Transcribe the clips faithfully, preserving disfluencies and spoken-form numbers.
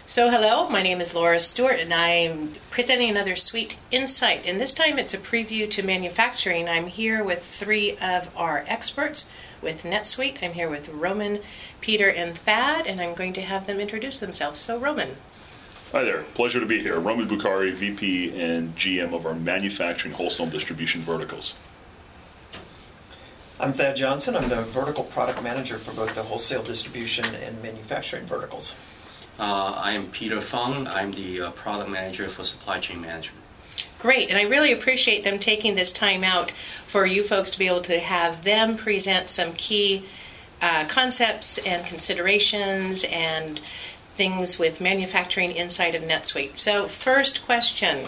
So hello, my name is Laura Stewart and I'm presenting another Sweet Insight, and this time it's a preview to manufacturing. I'm here with three of our experts with NetSuite. I'm here with Roman, Peter, and Thad, and I'm going to have them introduce themselves. So Roman. Hi there, pleasure to be here. Roman Bukhari, V P and G M of our manufacturing wholesale distribution verticals. I'm Thad Johnson. I'm the vertical product manager for both the wholesale distribution and manufacturing verticals. Uh, I am Peter Fung. I'm the uh, product manager for supply chain management. Great, and I really appreciate them taking this time out for you folks to be able to have them present some key uh, concepts and considerations and things with manufacturing inside of NetSuite. So first question,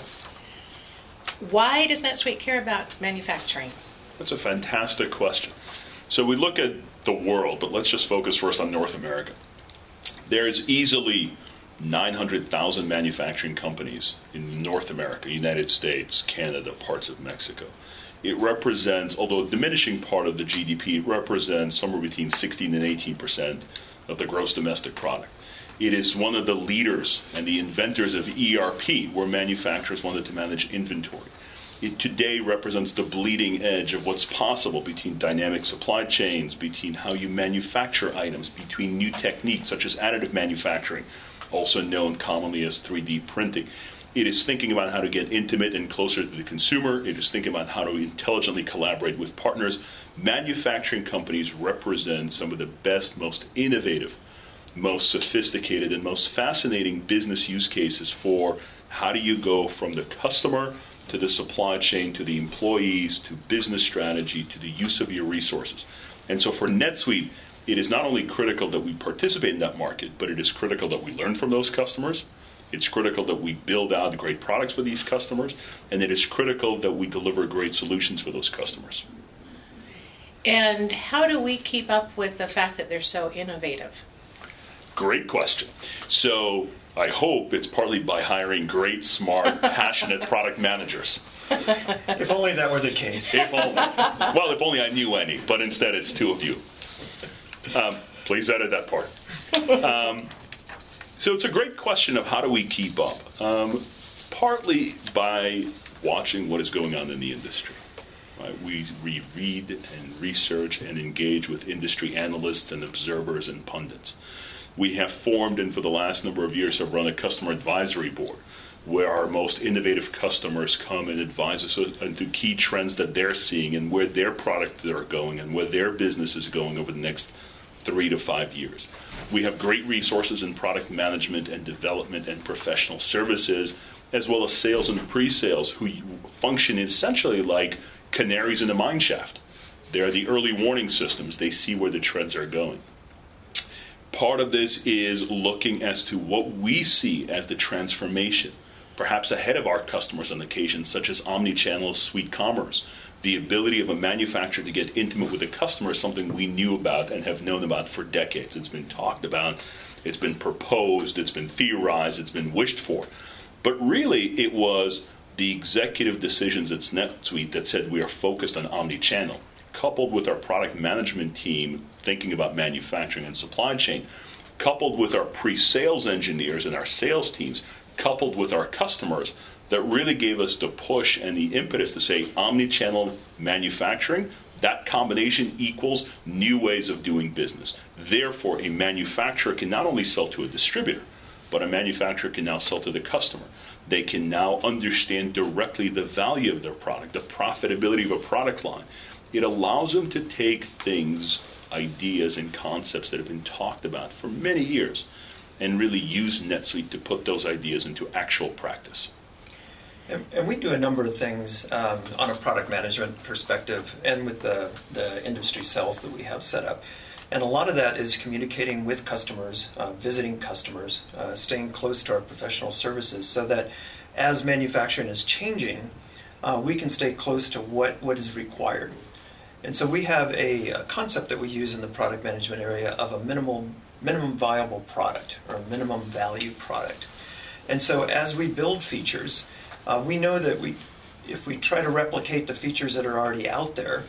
why does NetSuite care about manufacturing? That's a fantastic question. So we look at the world, but let's just focus first on North America. There's easily nine hundred thousand manufacturing companies in North America, United States, Canada, parts of Mexico. It represents, although a diminishing part of the G D P, it represents somewhere between sixteen and eighteen percent of the gross domestic product. It is one of the leaders and the inventors of E R P, where manufacturers wanted to manage inventory. It today represents the bleeding edge of what's possible between dynamic supply chains, between how you manufacture items, between new techniques such as additive manufacturing, also known commonly as three D printing. It is thinking about how to get intimate and closer to the consumer. It is thinking about how to intelligently collaborate with partners. Manufacturing companies represent some of the best, most innovative, most sophisticated, and most fascinating business use cases for how do you go from the customer to the supply chain, to the employees, to business strategy, to the use of your resources. And so for NetSuite, it is not only critical that we participate in that market, but it is critical that we learn from those customers. It's critical that we build out great products for these customers, and it is critical that we deliver great solutions for those customers. And how do we keep up with the fact that they're so innovative? Great question. So I hope it's partly by hiring great, smart, passionate product managers. If only that were the case. If only. Well, if only I knew any, but instead it's two of you. Um, please edit that part. Um, so it's a great question of how do we keep up? Um, partly by watching what is going on in the industry. Right? We, we read and research and engage with industry analysts and observers and pundits. We have formed and for the last number of years have run a customer advisory board where our most innovative customers come and advise us into key trends that they're seeing and where their products are going and where their business is going over the next three to five years. We have great resources in product management and development and professional services, as well as sales and pre-sales, who function essentially like canaries in a mine shaft. They're the early warning systems. They see where the trends are going. Part of this is looking as to what we see as the transformation, perhaps ahead of our customers on occasions, such as omni-channel suite commerce. The ability of a manufacturer to get intimate with a customer is something we knew about and have known about for decades. It's been talked about, it's been proposed, it's been theorized, it's been wished for. But really, it was the executive decisions at NetSuite that said we are focused on omni-channel, coupled with our product management team thinking about manufacturing and supply chain, coupled with our pre-sales engineers and our sales teams, coupled with our customers, that really gave us the push and the impetus to say omni-channel manufacturing, that combination equals new ways of doing business. Therefore, a manufacturer can not only sell to a distributor, but a manufacturer can now sell to the customer. They can now understand directly the value of their product, the profitability of a product line. It allows them to take things, ideas, and concepts that have been talked about for many years and really use NetSuite to put those ideas into actual practice. And, and we do a number of things um, on a product management perspective and with the, the industry cells that we have set up. And a lot of that is communicating with customers, uh, visiting customers, uh, staying close to our professional services so that as manufacturing is changing, uh, we can stay close to what, what is required. And so we have a, a concept that we use in the product management area of a minimal, minimum viable product or a minimum value product. And so as we build features, uh, we know that we, if we try to replicate the features that are already out there,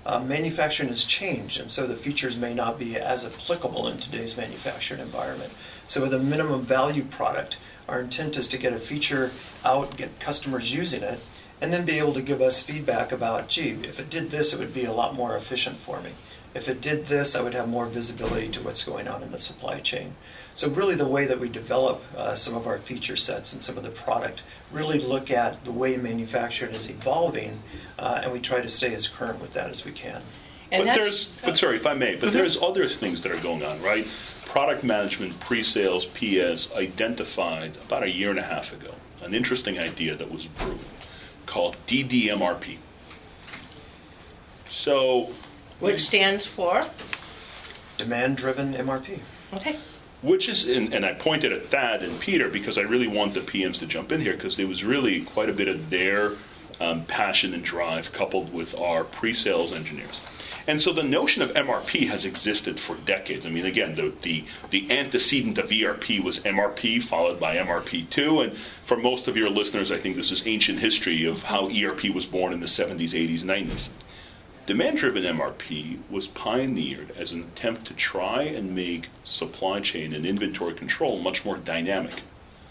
uh, manufacturing has changed, and so the features may not be as applicable in today's manufacturing environment. So with a minimum value product, our intent is to get a feature out, get customers using it, and then be able to give us feedback about, gee, if it did this, it would be a lot more efficient for me. If it did this, I would have more visibility to what's going on in the supply chain. So really the way that we develop uh, some of our feature sets and some of the product, really look at the way manufacturing is evolving, uh, and we try to stay as current with that as we can. And but that's, there's, but sorry if I may, but mm-hmm. there's other things that are going on, right? Product management, pre-sales, P S identified about a year and a half ago an interesting idea that was brewed called D D M R P. So, which stands for demand-driven M R P. Okay. Which is, and, and I pointed at Thad and Peter because I really want the P Ms to jump in here because there was really quite a bit of their um, passion and drive coupled with our pre-sales engineers. And so the notion of M R P has existed for decades. I mean, again, the, the, the antecedent of E R P was M R P, followed by M R P two. And for most of your listeners, I think this is ancient history of how E R P was born in the seventies, eighties, nineties. Demand-driven M R P was pioneered as an attempt to try and make supply chain and inventory control much more dynamic.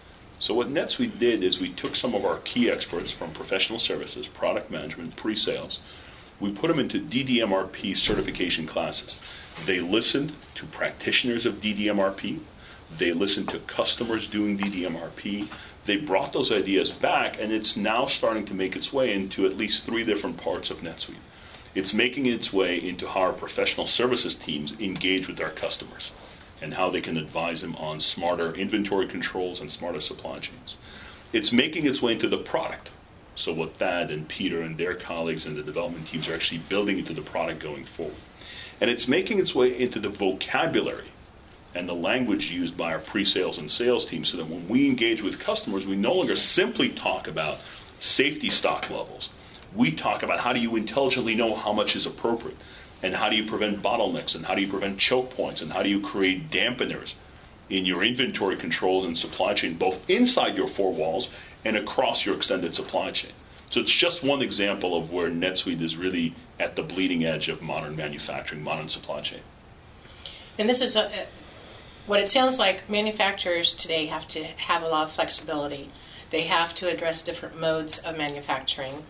So what NetSuite did is we took some of our key experts from professional services, product management, pre-sales. We put them into D D M R P certification classes. They listened to practitioners of D D M R P. They listened to customers doing D D M R P. They brought those ideas back, and it's now starting to make its way into at least three different parts of NetSuite. It's making its way into how our professional services teams engage with our customers and how they can advise them on smarter inventory controls and smarter supply chains. It's making its way into the product. So what Thad and Peter and their colleagues and the development teams are actually building into the product going forward. And it's making its way into the vocabulary and the language used by our pre-sales and sales teams so that when we engage with customers, we no longer simply talk about safety stock levels. We talk about how do you intelligently know how much is appropriate, and how do you prevent bottlenecks, and how do you prevent choke points, and how do you create dampeners in your inventory control and supply chain, both inside your four walls and across your extended supply chain. So it's just one example of where NetSuite is really at the bleeding edge of modern manufacturing, modern supply chain. And this is a, what it sounds like. Manufacturers today have to have a lot of flexibility. They have to address different modes of manufacturing.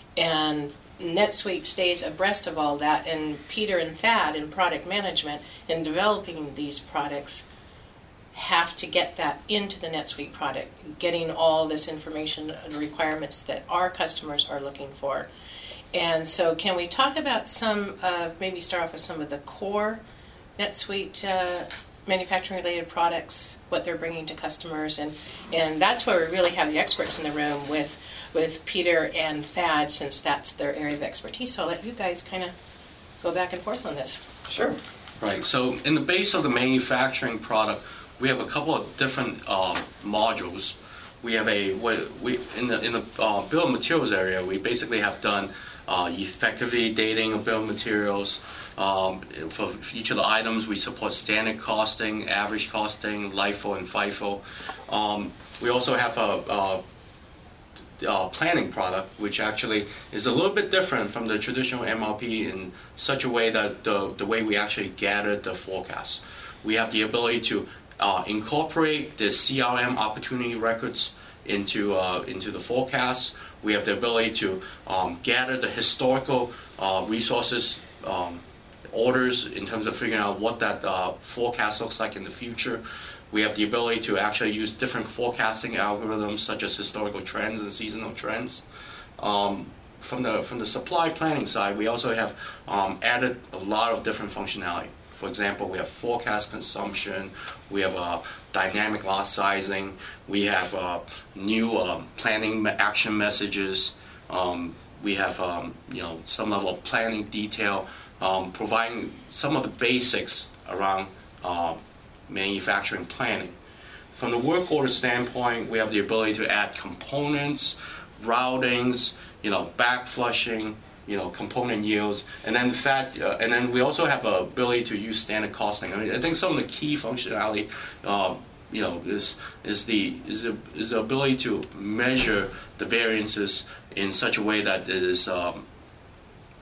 And NetSuite stays abreast of all that. And Peter and Thad in product management, in developing these products, have to get that into the NetSuite product, getting all this information and requirements that our customers are looking for. And so can we talk about some of, maybe start off with some of the core NetSuite uh, manufacturing-related products, what they're bringing to customers, and, and that's where we really have the experts in the room with, with Peter and Thad, since that's their area of expertise. So I'll let you guys kind of go back and forth on this. Sure. Right, so in the base of the manufacturing product, we have a couple of different uh, modules. We have a we in the in the uh, bill of materials area. We basically have done uh, effectively dating of bill of materials. Um, for each of the items, we support standard costing, average costing, LIFO, and FIFO. Um, we also have a, a, a planning product, which actually is a little bit different from the traditional M R P in such a way that the the way we actually gather the forecast. We have the ability to Uh, incorporate the C R M opportunity records into uh, into the forecast. We have the ability to um, gather the historical uh, resources, um, orders in terms of figuring out what that uh, forecast looks like in the future. We have the ability to actually use different forecasting algorithms such as historical trends and seasonal trends. Um, from the from the supply planning side, we also have um, added a lot of different functionality. For example, we have forecast consumption, we have uh, dynamic lot sizing, we have uh, new uh, planning action messages, um, we have um, you know some level of planning detail, um, providing some of the basics around uh, manufacturing planning. From the work order standpoint, we have the ability to add components, routings, you know, back flushing, you know, component yields, and then the fact, uh, and then we also have the ability to use standard costing. I mean, I think some of the key functionality, uh, you know, is is the is the, is the ability to measure the variances in such a way that it is um,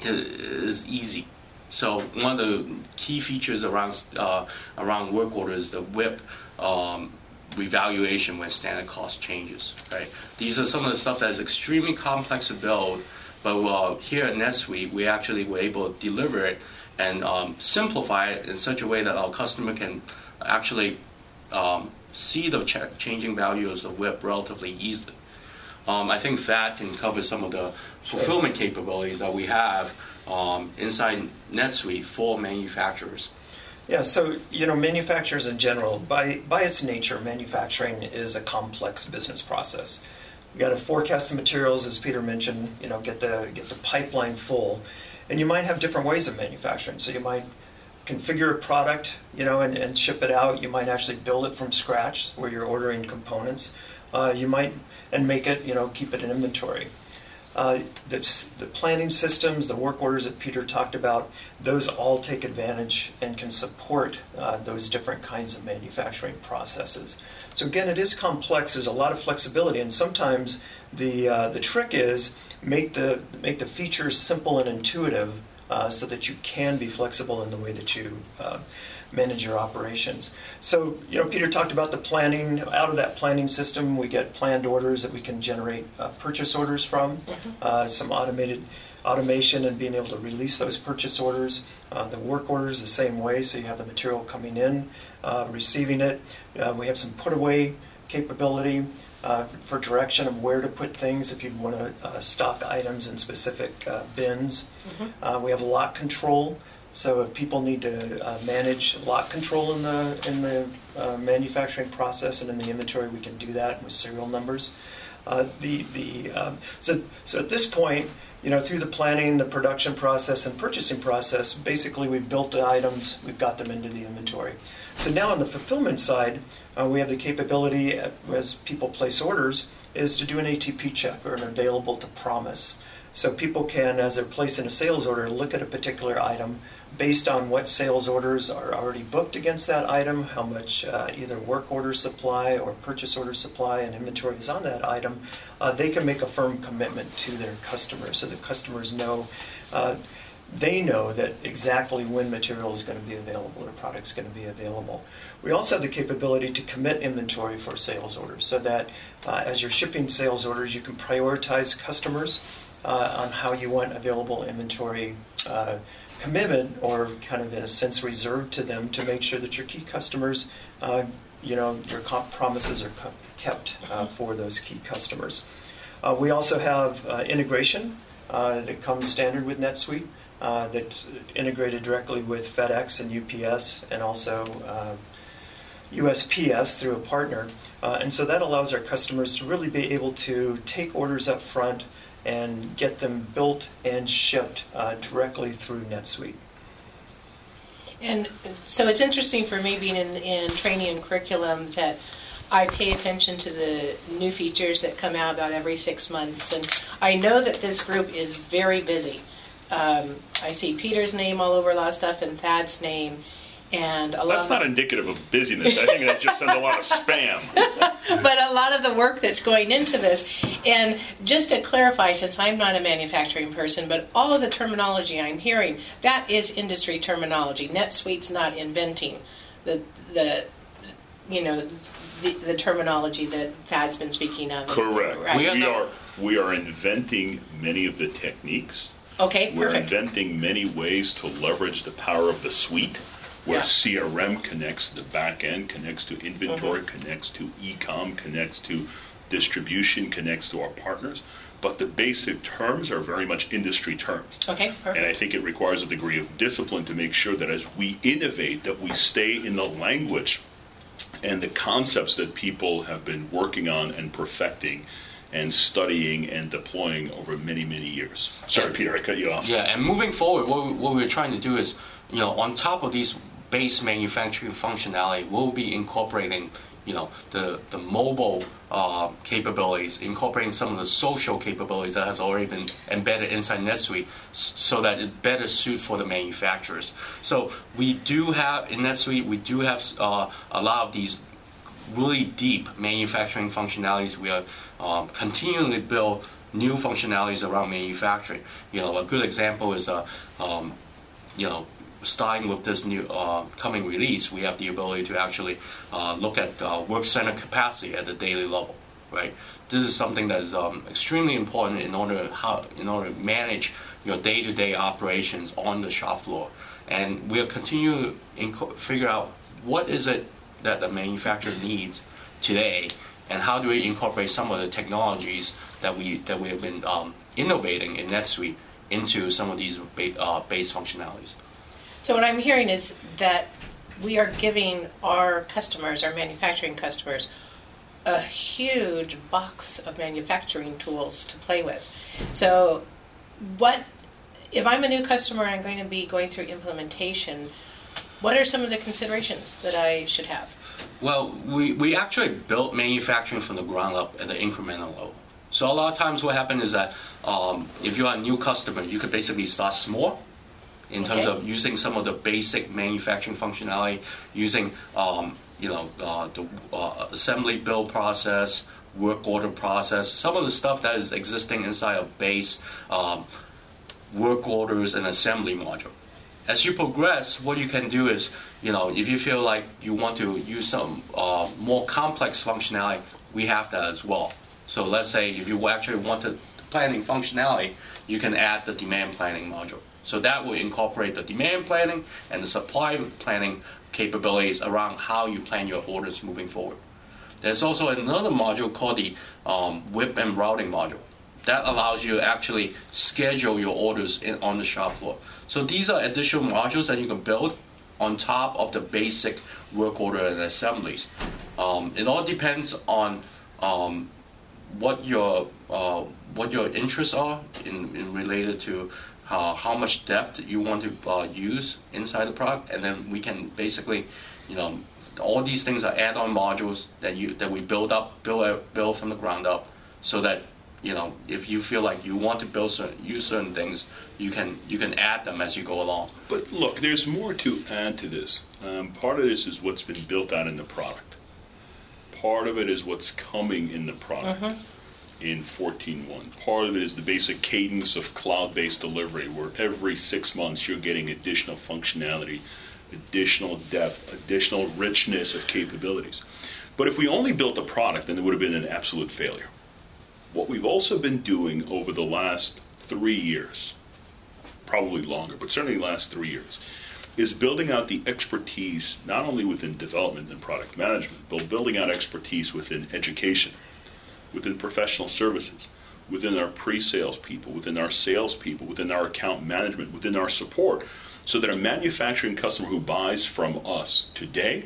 is easy. So one of the key features around uh, around work order is the W I P um, revaluation when standard cost changes. Right. These are some of the stuff that is extremely complex to build, but uh, here at NetSuite we actually were able to deliver it and um, simplify it in such a way that our customer can actually um, see the ch- changing values of W I P relatively easily. Um, I think Thad can cover some of the fulfillment capabilities that we have um, inside NetSuite for manufacturers. Yeah, so, you know, manufacturers in general, by, by its nature, manufacturing is a complex business process. You got to forecast the materials, as Peter mentioned, you know, get the get the pipeline full. And you might have different ways of manufacturing. So you might configure a product, you know, and, and ship it out. You might actually build it from scratch where you're ordering components. Uh, you might, and make it, you know, keep it in inventory. Uh, the, the planning systems, the work orders that Peter talked about, those all take advantage and can support uh, those different kinds of manufacturing processes. So again, it is complex. There's a lot of flexibility, and sometimes the uh, the trick is make the make the features simple and intuitive uh, so that you can be flexible in the way that you uh, manage your operations. So, you know, Peter talked about the planning. Out of that planning system, we get planned orders that we can generate uh, purchase orders from, mm-hmm. uh, some automated automation and being able to release those purchase orders. Uh, the work orders the same way, so you have the material coming in, uh, receiving it. Uh, we have some put away capability uh, for direction of where to put things if you want to uh, stock items in specific uh, bins. Mm-hmm. Uh, we have lot control. So if people need to uh, manage lot control in the in the uh, manufacturing process and in the inventory, we can do that with serial numbers. Uh, the the um, so so at this point, you know, through the planning, the production process, and purchasing process, basically we've built the items, we've got them into the inventory. So now on the fulfillment side, uh, we have the capability, as people place orders, is to do an A T P check or an available to promise. So people can, as they're placing a sales order, look at a particular item based on what sales orders are already booked against that item, how much uh, either work order supply or purchase order supply and inventory is on that item. Uh, they can make a firm commitment to their customers, so the customers know, uh, they know that exactly when material is going to be available or product is going to be available. We also have the capability to commit inventory for sales orders, so that uh, as you're shipping sales orders, you can prioritize customers uh, on how you want available inventory uh, commitment, or kind of in a sense reserved to them, to make sure that your key customers, uh, you know, your comp promises are co- kept uh, for those key customers. Uh, we also have uh, integration uh, that comes standard with NetSuite, uh, that's integrated directly with FedEx and U P S, and also uh, U S P S through a partner. Uh, and so that allows our customers to really be able to take orders up front and get them built and shipped uh, directly through NetSuite. And so it's interesting for me, being in, in training and curriculum, that I pay attention to the new features that come out about every six months. And I know that this group is very busy. Um, I see Peter's name all over a lot of stuff, and Thad's name. And a lot That's of not indicative of busyness. I think that just sends a lot of spam. But a lot of the work that's going into this. And just to clarify, since I'm not a manufacturing person, but all of the terminology I'm hearing, that is industry terminology. NetSuite's not inventing the the you know the, the terminology that Thad's been speaking of. Correct. Right. We, we are we are inventing many of the techniques. Okay, We're perfect. inventing many ways to leverage the power of the suite, where Yeah. C R M connects to the back end, connects to inventory, Mm-hmm. connects to e-com, connects to distribution, connects to our partners. But the basic terms are very much industry terms. Okay, perfect. And I think it requires a degree of discipline to make sure that as we innovate, that we stay in the language and the concepts that people have been working on and perfecting and studying and deploying over many, many years. Sorry, Peter, I cut you off. Yeah, and moving forward, what, we, what we're trying to do is, you know, on top of these base manufacturing functionality, we'll be incorporating, you know, the the mobile uh, capabilities, incorporating some of the social capabilities that has already been embedded inside NetSuite, s- so that it better suit for the manufacturers. So we do have in NetSuite, we do have uh, a lot of these really deep manufacturing functionalities. We are um, continually build new functionalities around manufacturing. You know, a good example is, uh, um, you know, starting with this new uh, coming release, we have the ability to actually uh, look at uh, work center capacity at the daily level, right? This is something that is um, extremely important in order how in order to manage your day-to-day operations on the shop floor. And we'll continue to inco- figure out what is it that the manufacturer needs today, and how do we incorporate some of the technologies that we that we have been um, innovating in NetSuite into some of these ba- uh, base functionalities. So what I'm hearing is that we are giving our customers, our manufacturing customers, a huge box of manufacturing tools to play with. So what, if I'm a new customer and I'm going to be going through implementation, what are some of the considerations that I should have? Well, we, we actually built manufacturing from the ground up at the incremental level. So a lot of times what happens is that um, if you're a new customer, you could basically start small in terms Okay. of using some of the basic manufacturing functionality, using um, you know uh, the uh, assembly build process, work order process, some of the stuff that is existing inside of base um, work orders and assembly module. As you progress, what you can do is, you know, if you feel like you want to use some uh, more complex functionality, we have that as well. So let's say if you actually want the planning functionality, you can add the demand planning module. So that will incorporate the demand planning and the supply planning capabilities around how you plan your orders moving forward. There's also another module called the um, W I P and routing module. That allows you to actually schedule your orders in, on the shop floor. So these are additional modules that you can build on top of the basic work order and assemblies. Um, it all depends on um, what your uh, what your interests are in, in related to uh, how much depth you want to uh, use inside the product, and then we can basically, you know, all these things are add-on modules that you that we build up, build build from the ground up, so that, you know, if you feel like you want to build certain, use certain things, you can you can add them as you go along. But look, there's more to add to this. Um, part of this is what's been built out in the product. Part of it is what's coming in the product mm-hmm. in fourteen point one. Part of it is the basic cadence of cloud-based delivery, where every six months you're getting additional functionality, additional depth, additional richness of capabilities. But if we only built a product, then it would have been an absolute failure. What we've also been doing over the last three years, probably longer, but certainly the last three years, is building out the expertise not only within development and product management, but building out expertise within education, within professional services, within our pre-sales people, within our sales people, within our account management, within our support, so that a manufacturing customer who buys from us today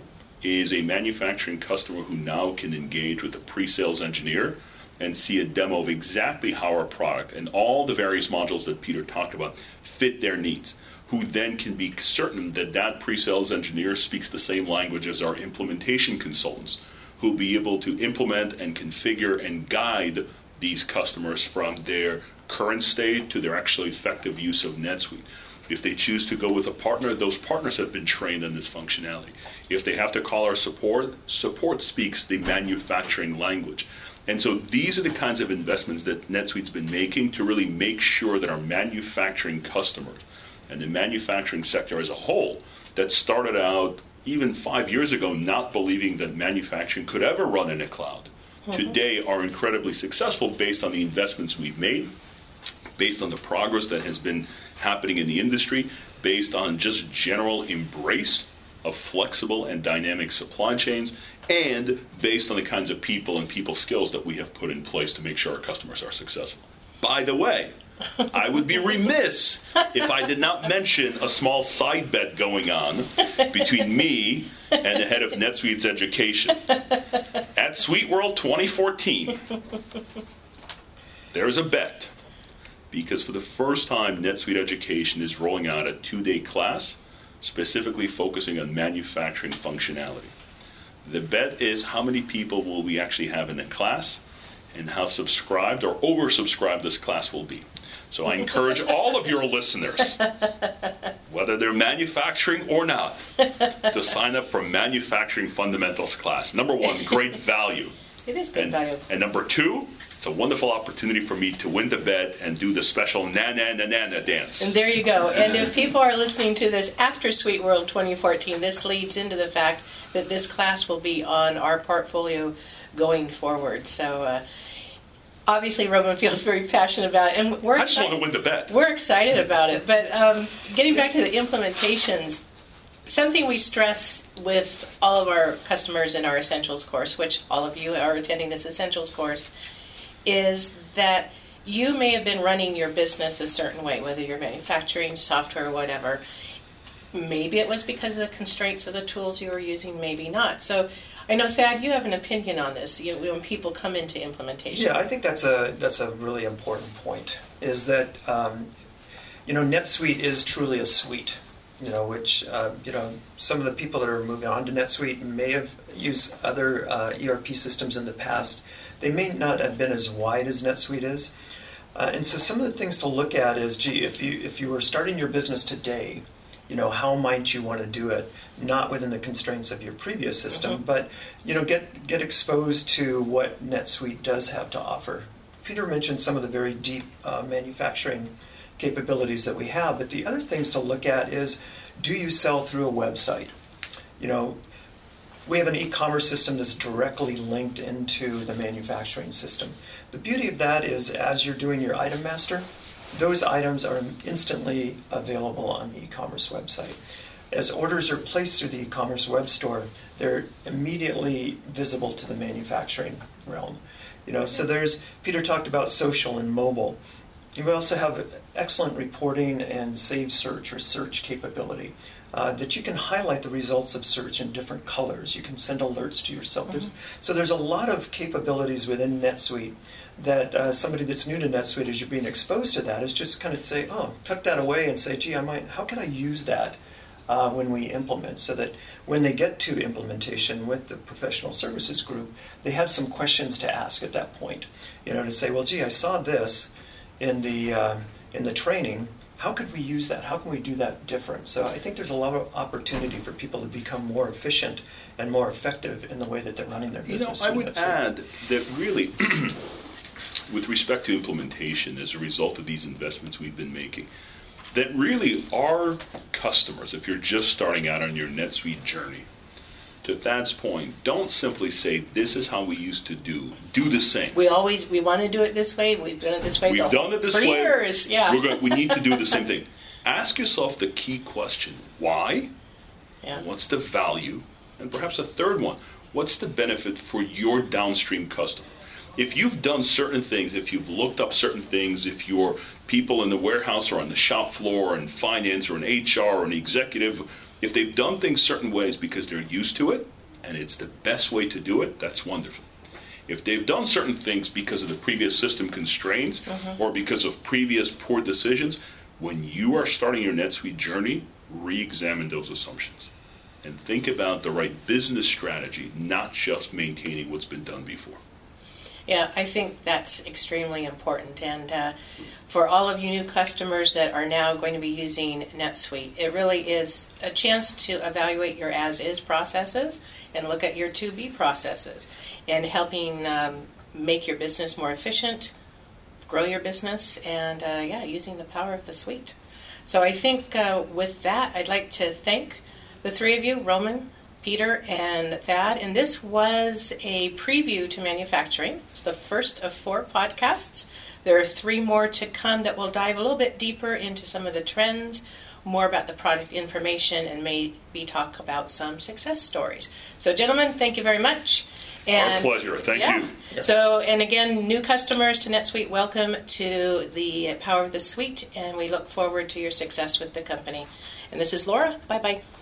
is a manufacturing customer who now can engage with a pre-sales engineer and see a demo of exactly how our product and all the various modules that Peter talked about fit their needs, who then can be certain that that pre-sales engineer speaks the same language as our implementation consultants, who will be able to implement and configure and guide these customers from their current state to their actually effective use of NetSuite. If they choose to go with a partner, those partners have been trained on this functionality. If they have to call our support, support speaks the manufacturing language. And so these are the kinds of investments that NetSuite's been making to really make sure that our manufacturing customers and the manufacturing sector as a whole, that started out even five years ago not believing that manufacturing could ever run in a cloud, mm-hmm. today are incredibly successful based on the investments we've made, based on the progress that has been happening in the industry, based on just general embrace of flexible and dynamic supply chains, and based on the kinds of people and people skills that we have put in place to make sure our customers are successful. By the way, I would be remiss if I did not mention a small side bet going on between me and the head of NetSuite's education. At SuiteWorld twenty fourteen, there's a bet, because for the first time, NetSuite Education is rolling out a two-day class specifically focusing on manufacturing functionality. The bet is how many people will we actually have in the class and how subscribed or oversubscribed this class will be. So I encourage all of your listeners, whether they're manufacturing or not, to sign up for Manufacturing Fundamentals class. Number one, great value. It is good and, value. And number two, it's a wonderful opportunity for me to win the bet and do the special na-na-na-na-na dance. And there you go. And if people are listening to this after Sweet World twenty fourteen, this leads into the fact that this class will be on our portfolio going forward. So uh, obviously Roman feels very passionate about it. And we're I just excited, want to win the bet. We're excited about it. But um, getting back to the implementations, something we stress with all of our customers in our Essentials course, which all of you are attending this Essentials course, is that you may have been running your business a certain way, whether you're manufacturing, software, or whatever. Maybe it was because of the constraints of the tools you were using, maybe not. So I know, Thad, you have an opinion on this, you know, when people come into implementation. Yeah, I think that's a that's a really important point, is that, um, you know, NetSuite is truly a suite, you know, which, uh, you know, some of the people that are moving on to NetSuite may have used other uh, E R P systems in the past. They may not have been as wide as NetSuite is. Uh, and so some of the things to look at is, gee, if you if you were starting your business today, you know, how might you want to do it? Not within the constraints of your previous system, mm-hmm. but, you know, get get exposed to what NetSuite does have to offer. Peter mentioned some of the very deep uh, manufacturing capabilities that we have, but the other things to look at is, do you sell through a website? You know, we have an e-commerce system that's directly linked into the manufacturing system. The beauty of that is, as you're doing your item master, those items are instantly available on the e-commerce website. As orders are placed through the e-commerce web store, they're immediately visible to the manufacturing realm. You know, so there's, Peter talked about social and mobile. You also have excellent reporting and save search or search capability. Uh, that you can highlight the results of search in different colors. You can send alerts to yourself. Mm-hmm. So there's a lot of capabilities within NetSuite that uh, somebody that's new to NetSuite, as you're being exposed to that, is just kind of say, oh, tuck that away and say, gee, I might, how can I use that uh, when we implement? So that when they get to implementation with the professional services group, they have some questions to ask at that point. You know, to say, well, gee, I saw this in the uh, in the training. How could we use that? How can we do that different? So I think there's a lot of opportunity for people to become more efficient and more effective in the way that they're running their business. You know, I would add that really, with respect to implementation, as a result of these investments we've been making, that really our customers, if you're just starting out on your NetSuite journey, to Thad's point, don't simply say, this is how we used to do. Do the same. We always, we want to do it this way. We've done it this way. We've done it this for way. years. Yeah. We're going, we need to do the same thing. Ask yourself the key question. Why? Yeah. What's the value? And perhaps a third one. What's the benefit for your downstream customer? If you've done certain things, if you've looked up certain things, if your people in the warehouse or on the shop floor or in finance or in H R or an executive, if they've done things certain ways because they're used to it, and it's the best way to do it, that's wonderful. If they've done certain things because of the previous system constraints mm-hmm. or because of previous poor decisions, when you are starting your NetSuite journey, re-examine those assumptions. And think about the right business strategy, not just maintaining what's been done before. Yeah, I think that's extremely important. And uh, for all of you new customers that are now going to be using NetSuite, it really is a chance to evaluate your as-is processes and look at your to-be processes and helping um, make your business more efficient, grow your business, and, uh, yeah, using the power of the suite. So I think uh, with that, I'd like to thank the three of you, Roman, Peter, and Thad, and this was a preview to manufacturing. It's the first of four podcasts. There are three more to come that will dive a little bit deeper into some of the trends, more about the product information, and maybe talk about some success stories. So, gentlemen, thank you very much. And, Our pleasure. Thank yeah. you. Yes. So, and again, new customers to NetSuite, welcome to the Power of the Suite, and we look forward to your success with the company. And this is Laura. Bye-bye.